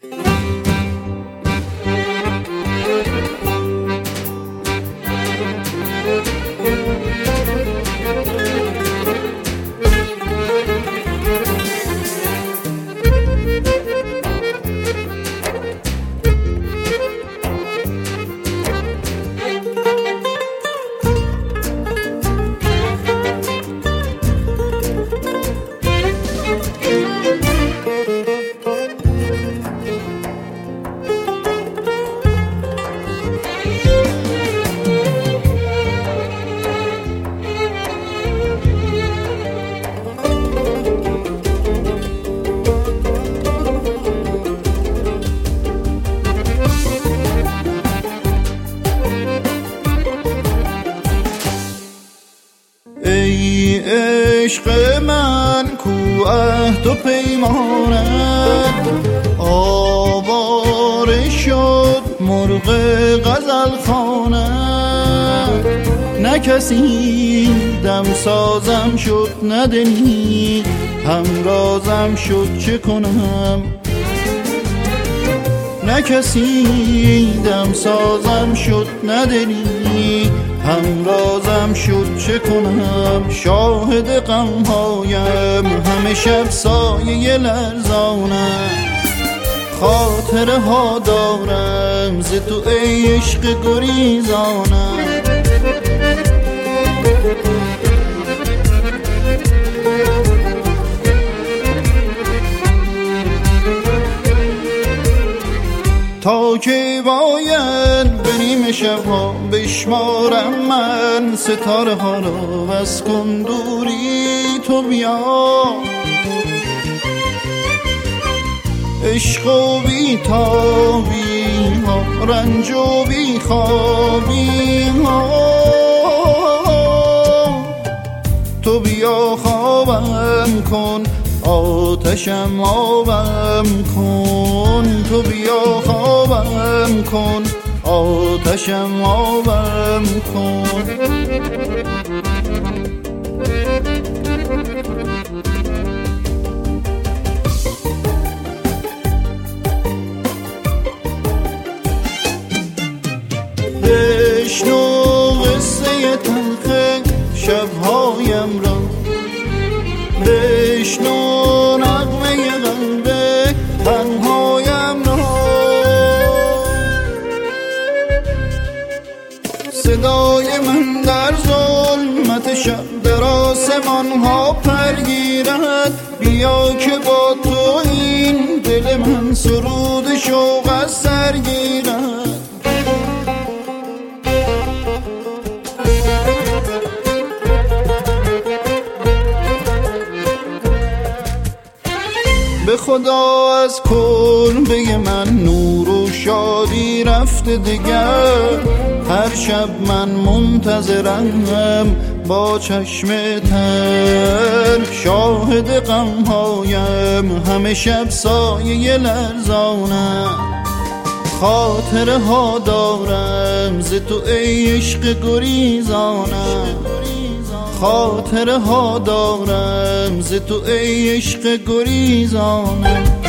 ای عشق من کو عهد و پیمانت، آواره شد مرغ غزل خوانت. نه کسی دم سازم شد نه دلی همرازم شد چه کنم. نه کسی دم سازم شد نه دلی همرازم شد چه کنم. شاهد غمهایم همه شب سایه لرزانم. خاطره ها دارم ز تو ای عشق گریزانم. تا که باید به نیمه شبها بشمارم من ستاره ها را و از کن دوری تو بیا. عشق و بی تابی ها رنج و بی خوابی ها، تو بیا خوابم کن آتشم آبم کن. تو بیا خوابم کن آتشم آبم کن. بشنو قصه تلخ شبهایم را، بشنو نغمه قلب تنهایم را. صدای من در ظلمت شب در آسمان ها پرگیرد. بیا که با تو این دل من سرود شوق از سر گیرد. به خدا از کلبه من نور و شادی رفته دیگر. هر شب من منتظرم با چشم تر. شاهد غمهایم همه شب سایه لرزانم. خاطره ها دارم ز تو ای عشق گریزانم. خاطره ها دارم ز تو ای عشق گریزانم.